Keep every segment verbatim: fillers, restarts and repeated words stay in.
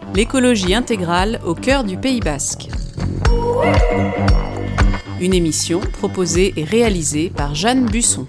L'écologie intégrale au cœur du Pays Basque. Une émission proposée et réalisée par Jeanne Busson.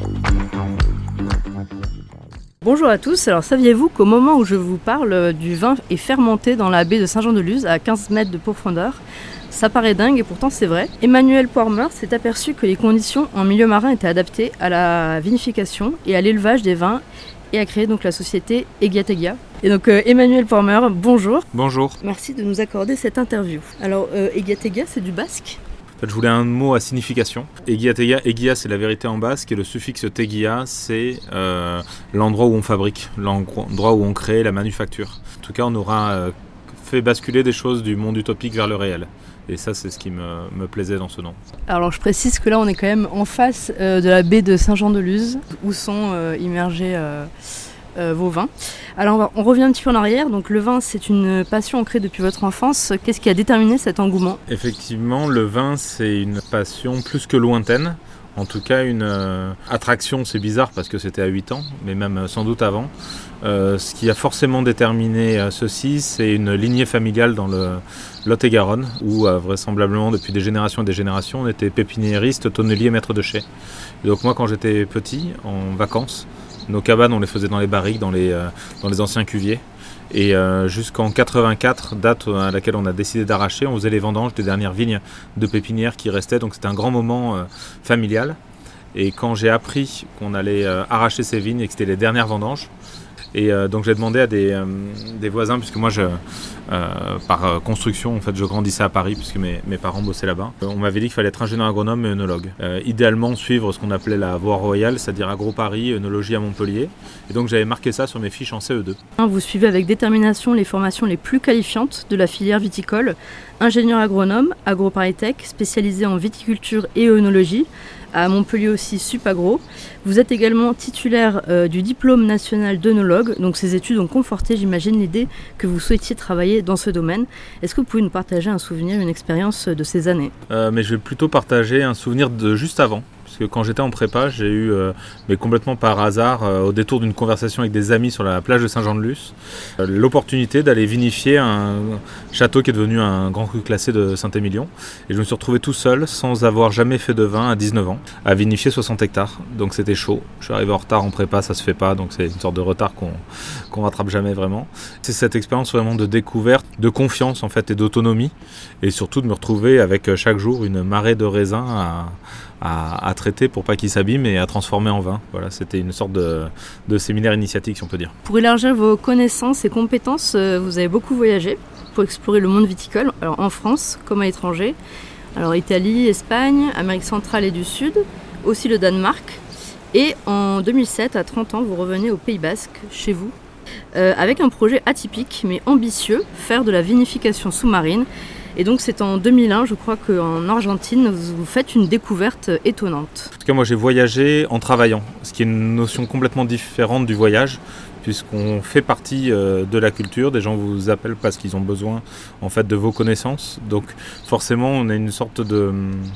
Bonjour à tous, alors saviez-vous qu'au moment où je vous parle, du vin est fermenté dans la baie de Saint-Jean-de-Luz à quinze mètres de profondeur? Ça paraît dingue et pourtant c'est vrai. Emmanuel Poirmer s'est aperçu que les conditions en milieu marin étaient adaptées à la vinification et à l'élevage des vins et a créé donc la société Egiategia. Et donc euh, Emmanuel Poirmer, bonjour. Bonjour. Merci de nous accorder cette interview. Alors euh, Egiategia, c'est du basque? En fait, je voulais un mot à signification. Egiategia, Egia c'est la vérité en basque et le suffixe tegia c'est euh, l'endroit où on fabrique, l'endroit où on crée la manufacture. En tout cas, on aura euh, fait basculer des choses du monde utopique vers le réel. Et ça, c'est ce qui me, me plaisait dans ce nom. Alors, je précise que là, on est quand même en face euh, de la baie de Saint-Jean-de-Luz, où sont euh, immergés euh, euh, vos vins. Alors, on, va, on revient un petit peu en arrière. Donc, le vin, c'est une passion ancrée depuis votre enfance. Qu'est-ce qui a déterminé cet engouement? Effectivement, le vin, c'est une passion plus que lointaine. En tout cas, une euh, attraction, c'est bizarre parce que c'était à huit ans, mais même euh, sans doute avant. Euh, ce qui a forcément déterminé euh, ceci, c'est une lignée familiale dans le Lot-et-Garonne, où euh, vraisemblablement depuis des générations et des générations, on était pépiniériste, tonnelier, maître de chai. Et donc moi, quand j'étais petit, en vacances, nos cabanes, on les faisait dans les barriques, dans les, euh, dans les anciens cuviers. Et euh, jusqu'en quatre-vingt-quatre, date à laquelle on a décidé d'arracher, on faisait les vendanges des dernières vignes de pépinières qui restaient. Donc c'était un grand moment euh, familial. Et quand j'ai appris qu'on allait euh, arracher ces vignes et que c'était les dernières vendanges, et euh, donc j'ai demandé à des, euh, des voisins, puisque moi je, euh, par construction en fait je grandissais à Paris puisque mes, mes parents bossaient là-bas. On m'avait dit qu'il fallait être ingénieur agronome et œnologue. Euh, idéalement suivre ce qu'on appelait la voie royale, c'est-à-dire agro-Paris, œnologie à Montpellier. Et donc j'avais marqué ça sur mes fiches en C E deux. Vous suivez avec détermination les formations les plus qualifiantes de la filière viticole, ingénieur agronome, agro-paris-tech, spécialisé en viticulture et œnologie, à Montpellier aussi Supagro. Vous êtes également titulaire euh, du diplôme national d'œnologue, donc ces études ont conforté, j'imagine, l'idée que vous souhaitiez travailler dans ce domaine. Est-ce que vous pouvez nous partager un souvenir, une expérience de ces années? euh, Mais je vais plutôt partager un souvenir de juste avant. Parce que quand j'étais en prépa, j'ai eu, euh, mais complètement par hasard, euh, au détour d'une conversation avec des amis sur la plage de Saint-Jean-de-Luz, euh, l'opportunité d'aller vinifier un château qui est devenu un grand cru classé de Saint-Émilion. Et je me suis retrouvé tout seul, sans avoir jamais fait de vin à dix-neuf ans, à vinifier soixante hectares. Donc c'était chaud. Je suis arrivé en retard en prépa, ça se fait pas, donc c'est une sorte de retard qu'on qu'on rattrape jamais vraiment. C'est cette expérience vraiment de découverte, de confiance en fait et d'autonomie, et surtout de me retrouver avec chaque jour une marée de raisins à À, à traiter pour pas qu'ils s'abîment et à transformer en vin. Voilà, c'était une sorte de, de séminaire initiatique, si on peut dire. Pour élargir vos connaissances et compétences, vous avez beaucoup voyagé pour explorer le monde viticole, alors en France comme à l'étranger. Alors Italie, Espagne, Amérique centrale et du Sud, aussi le Danemark. Et en deux mille sept, à trente ans, vous revenez au Pays Basque, chez vous, euh, avec un projet atypique mais ambitieux, faire de la vinification sous-marine. Et donc c'est en deux mille un, je crois qu'en Argentine, vous faites une découverte étonnante. En tout cas, moi j'ai voyagé en travaillant, ce qui est une notion complètement différente du voyage, puisqu'on fait partie de la culture, des gens vous appellent parce qu'ils ont besoin en fait de vos connaissances. Donc forcément, on a une sorte de...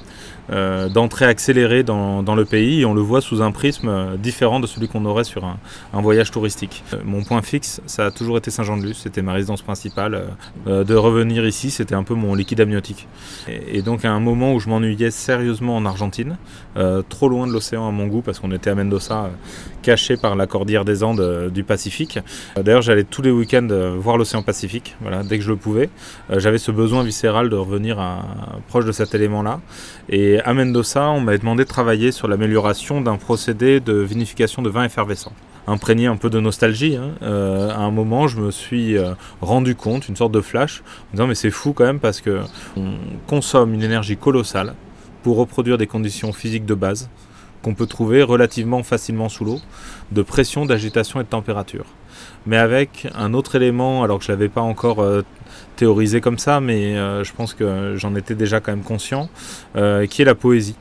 Euh, d'entrée accélérée dans, dans le pays et on le voit sous un prisme différent de celui qu'on aurait sur un, un voyage touristique. Euh, mon point fixe, ça a toujours été Saint-Jean-de-Luz, c'était ma résidence principale. Euh, de revenir ici, c'était un peu mon liquide amniotique. Et, et donc à un moment où je m'ennuyais sérieusement en Argentine, euh, trop loin de l'océan à mon goût parce qu'on était à Mendoza, euh, caché par la cordillère des Andes euh, du Pacifique. Euh, d'ailleurs j'allais tous les week-ends euh, voir l'océan Pacifique, voilà, dès que je le pouvais. Euh, j'avais ce besoin viscéral de revenir à, proche de cet élément-là. Et à Mendoza, on m'avait demandé de travailler sur l'amélioration d'un procédé de vinification de vin effervescent. Imprégné un peu de nostalgie, hein, euh, à un moment, je me suis euh, rendu compte, une sorte de flash, en disant mais c'est fou quand même parce que on consomme une énergie colossale pour reproduire des conditions physiques de base qu'on peut trouver relativement facilement sous l'eau, de pression, d'agitation et de température. Mais avec un autre élément, alors que je ne l'avais pas encore euh, théorisé comme ça, mais euh, je pense que j'en étais déjà quand même conscient, euh, qui est la poésie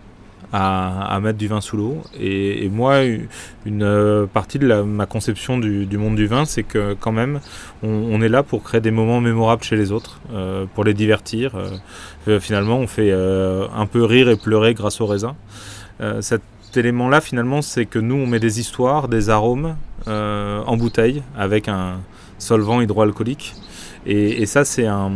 à, à mettre du vin sous l'eau. Et, et moi, une euh, partie de la, ma conception du, du monde du vin, c'est que quand même, on, on est là pour créer des moments mémorables chez les autres, euh, pour les divertir. Euh, finalement, on fait euh, un peu rire et pleurer grâce au raisin. Euh, cette Cet élément-là, finalement, c'est que nous, on met des histoires, des arômes euh, en bouteille avec un solvant hydroalcoolique. Et, et ça, c'est un,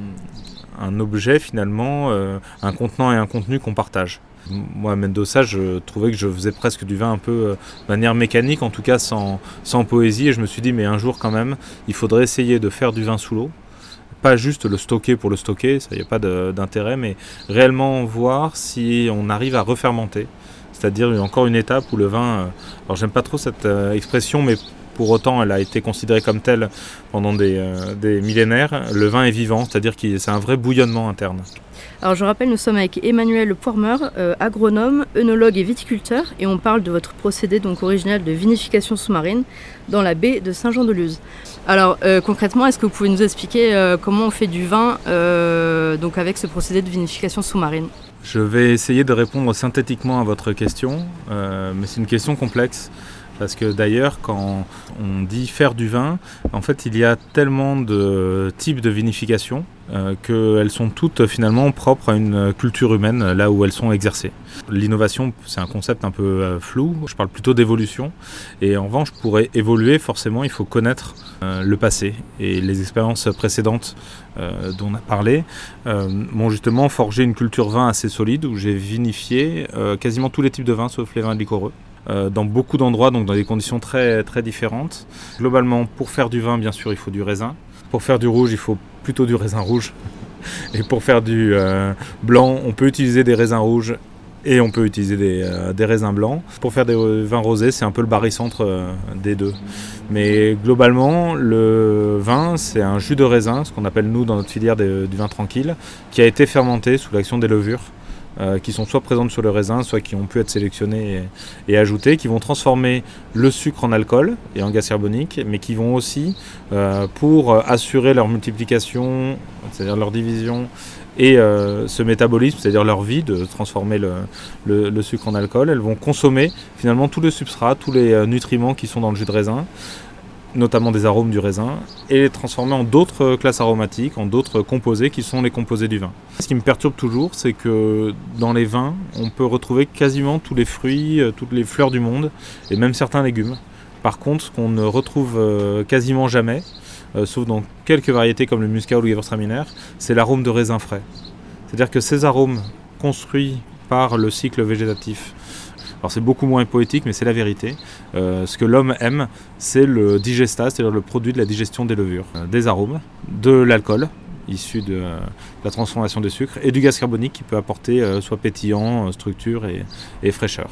un objet finalement, euh, un contenant et un contenu qu'on partage. Moi, à Mendoza, je trouvais que je faisais presque du vin un peu euh, de manière mécanique, en tout cas sans, sans poésie. Et je me suis dit, mais un jour quand même, il faudrait essayer de faire du vin sous l'eau. Pas juste le stocker pour le stocker, ça, il n'y a pas de, d'intérêt, mais réellement voir si on arrive à refermenter. C'est-à-dire encore une étape où le vin... Euh, alors j'aime pas trop cette euh, expression, mais pour autant elle a été considérée comme telle pendant des, euh, des millénaires. Le vin est vivant, c'est-à-dire que c'est un vrai bouillonnement interne. Alors je rappelle, nous sommes avec Emmanuel Poirmer, euh, agronome, œnologue et viticulteur, et on parle de votre procédé donc original de vinification sous-marine dans la baie de Saint-Jean-de-Luz. Alors euh, concrètement, est-ce que vous pouvez nous expliquer euh, comment on fait du vin euh, donc avec ce procédé de vinification sous-marine ? Je vais essayer de répondre synthétiquement à votre question, euh, mais c'est une question complexe. Parce que d'ailleurs, quand on dit faire du vin, en fait, il y a tellement de types de vinification euh, qu'elles sont toutes finalement propres à une culture humaine, là où elles sont exercées. L'innovation, c'est un concept un peu euh, flou, je parle plutôt d'évolution. Et en revanche, pour évoluer, forcément, il faut connaître euh, le passé. Et les expériences précédentes euh, dont on a parlé euh, m'ont justement forgé une culture vin assez solide, où j'ai vinifié euh, quasiment tous les types de vins, sauf les vins liquoreux. Euh, dans beaucoup d'endroits, donc dans des conditions très, très différentes. Globalement, pour faire du vin, bien sûr, il faut du raisin. Pour faire du rouge, il faut plutôt du raisin rouge. Et pour faire du euh, blanc, on peut utiliser des raisins rouges et on peut utiliser des, euh, des raisins blancs. Pour faire des vins rosés, c'est un peu le barycentre euh, des deux. Mais globalement, le vin, c'est un jus de raisin, ce qu'on appelle nous dans notre filière des, du vin tranquille, qui a été fermenté sous l'action des levures. Euh, qui sont soit présentes sur le raisin, soit qui ont pu être sélectionnées et, et ajoutées, qui vont transformer le sucre en alcool et en gaz carbonique, mais qui vont aussi, euh, pour assurer leur multiplication, c'est-à-dire leur division, et euh, ce métabolisme, c'est-à-dire leur vie de transformer le, le, le sucre en alcool, elles vont consommer finalement tous les substrats, tous les euh, nutriments qui sont dans le jus de raisin, notamment des arômes du raisin, et les transformer en d'autres classes aromatiques, en d'autres composés qui sont les composés du vin. Ce qui me perturbe toujours, c'est que dans les vins, on peut retrouver quasiment tous les fruits, toutes les fleurs du monde, et même certains légumes. Par contre, ce qu'on ne retrouve quasiment jamais, sauf dans quelques variétés comme le muscat ou le gewürztraminer, c'est l'arôme de raisin frais. C'est-à-dire que ces arômes construits par le cycle végétatif, alors c'est beaucoup moins poétique, mais c'est la vérité. Euh, ce que l'homme aime, c'est le digestat, c'est-à-dire le produit de la digestion des levures, euh, des arômes, de l'alcool, issu de euh, la transformation des sucres, et du gaz carbonique qui peut apporter euh, soit pétillant, structure et, et fraîcheur.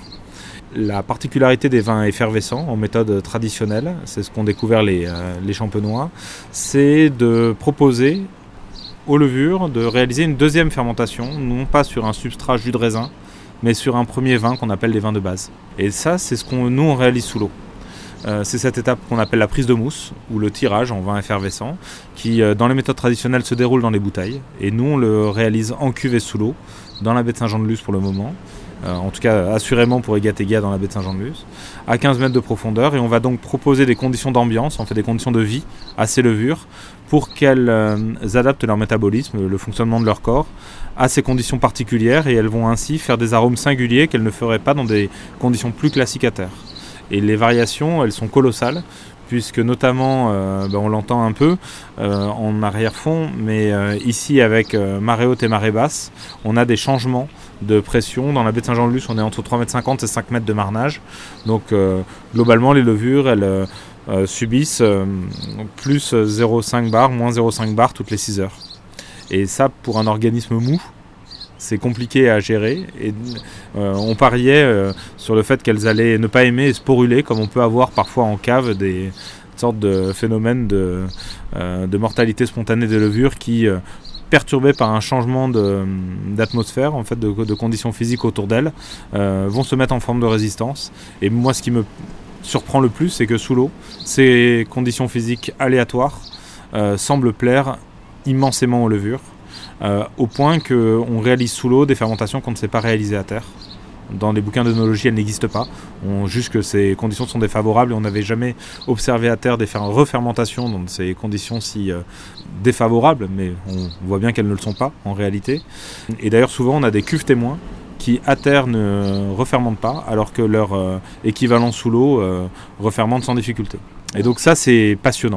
La particularité des vins effervescents en méthode traditionnelle, c'est ce qu'ont découvert les, euh, les champenois, c'est de proposer aux levures de réaliser une deuxième fermentation, non pas sur un substrat jus de raisin, mais sur un premier vin qu'on appelle les vins de base. Et ça, c'est ce qu'on nous on réalise sous l'eau. Euh, c'est cette étape qu'on appelle la prise de mousse, ou le tirage en vin effervescent, qui euh, dans les méthodes traditionnelles se déroule dans les bouteilles. Et nous, on le réalise en cuvée sous l'eau, dans la baie de Saint-Jean-de-Luz pour le moment. Euh, en tout cas, assurément pour Égate-Égua dans la baie de Saint-Jean-de-Luz, à quinze mètres de profondeur. Et on va donc proposer des conditions d'ambiance, en fait des conditions de vie à ces levures, pour qu'elles euh, adaptent leur métabolisme, le fonctionnement de leur corps, à ces conditions particulières, et elles vont ainsi faire des arômes singuliers qu'elles ne feraient pas dans des conditions plus classiques à terre. Et les variations, elles sont colossales, puisque notamment, euh, ben on l'entend un peu euh, en arrière-fond, mais euh, ici avec euh, marée haute et marée basse, on a des changements de pression. Dans la baie de Saint-Jean-de-Luz, on est entre trois mètres cinquante et cinq mètres de marnage. Donc euh, globalement, les levures, elles euh, euh, subissent euh, plus zéro virgule cinq bar, moins zéro virgule cinq bar toutes les six heures. Et ça, pour un organisme mou, c'est compliqué à gérer. Et, euh, on pariait euh, sur le fait qu'elles allaient ne pas aimer et sporuler, comme on peut avoir parfois en cave des sortes de phénomènes de, euh, de mortalité spontanée des levures qui, euh, perturbées par un changement de, d'atmosphère, en fait, de, de conditions physiques autour d'elles, euh, vont se mettre en forme de résistance. Et moi, ce qui me surprend le plus, c'est que sous l'eau, ces conditions physiques aléatoires euh, semblent plaire immensément aux levures, euh, au point qu'on réalise sous l'eau des fermentations qu'on ne sait pas réaliser à terre. Dans les bouquins d'œnologie, elles n'existent pas. On juge que ces conditions sont défavorables et on n'avait jamais observé à terre des refermentations dans ces conditions si euh, défavorables, mais on voit bien qu'elles ne le sont pas en réalité. Et d'ailleurs, souvent, on a des cuves témoins qui à terre ne refermentent pas, alors que leur euh, équivalent sous l'eau euh, refermente sans difficulté. Et donc ça, c'est passionnant.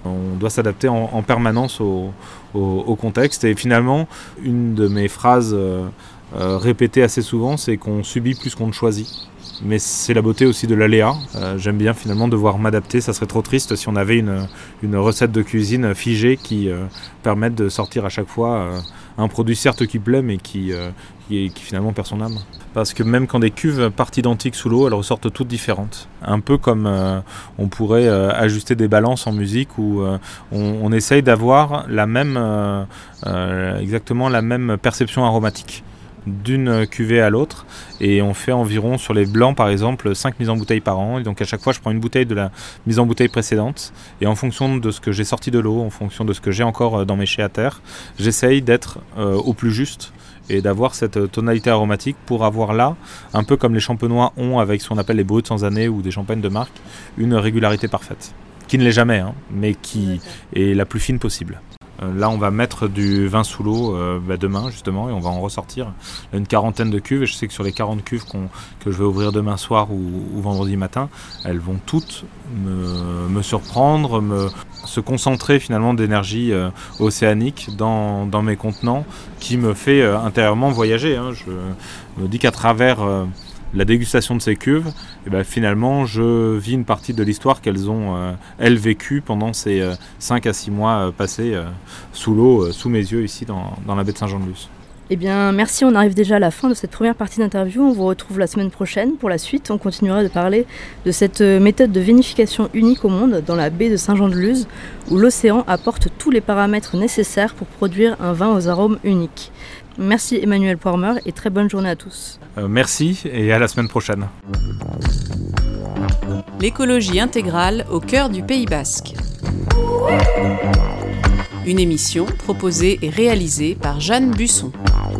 On doit s'adapter en, en permanence au, au, au contexte. Et finalement, une de mes phrases euh, euh, répétées assez souvent, c'est qu'on subit plus qu'on ne choisit. Mais c'est la beauté aussi de l'aléa. Euh, j'aime bien finalement devoir m'adapter. Ça serait trop triste si on avait une, une recette de cuisine figée qui euh, permette de sortir à chaque fois euh, un produit certes qui plaît, mais qui, euh, qui, qui finalement perd son âme. Parce que même quand des cuves partent identiques sous l'eau, elles ressortent toutes différentes. Un peu comme euh, on pourrait euh, ajuster des balances en musique où euh, on, on essaye d'avoir la même, euh, euh, exactement la même perception aromatique d'une cuvée à l'autre, et on fait environ sur les blancs par exemple cinq mises en bouteille par an, et donc à chaque fois je prends une bouteille de la mise en bouteille précédente, et en fonction de ce que j'ai sorti de l'eau, en fonction de ce que j'ai encore dans mes chais à terre, j'essaye d'être euh, au plus juste et d'avoir cette tonalité aromatique pour avoir là, un peu comme les champenois ont avec ce qu'on appelle les bruts sans année ou des champagnes de marque, une régularité parfaite, qui ne l'est jamais, hein, mais qui est la plus fine possible. Là, on va mettre du vin sous l'eau euh, bah, demain, justement, et on va en ressortir une quarantaine de cuves. Et je sais que sur les quarante cuves qu'on, que je vais ouvrir demain soir ou, ou vendredi matin, elles vont toutes me, me surprendre, me, se concentrer finalement d'énergie euh, océanique dans, dans mes contenants, qui me fait euh, intérieurement voyager. Hein. Je me dis qu'à travers euh, la dégustation de ces cuves, et ben finalement je vis une partie de l'histoire qu'elles ont euh, elles vécue pendant ces euh, cinq à six mois euh, passés euh, sous l'eau, euh, sous mes yeux ici dans, dans la baie de Saint-Jean-de-Luz. Eh bien merci, on arrive déjà à la fin de cette première partie d'interview. On vous retrouve la semaine prochaine pour la suite. On continuera de parler de cette méthode de vinification unique au monde dans la baie de Saint-Jean-de-Luz, où l'océan apporte tous les paramètres nécessaires pour produire un vin aux arômes uniques. Merci Emmanuel Poirmer et très bonne journée à tous. Euh, merci et à la semaine prochaine. L'écologie intégrale au cœur du Pays Basque. Une émission proposée et réalisée par Jeanne Busson.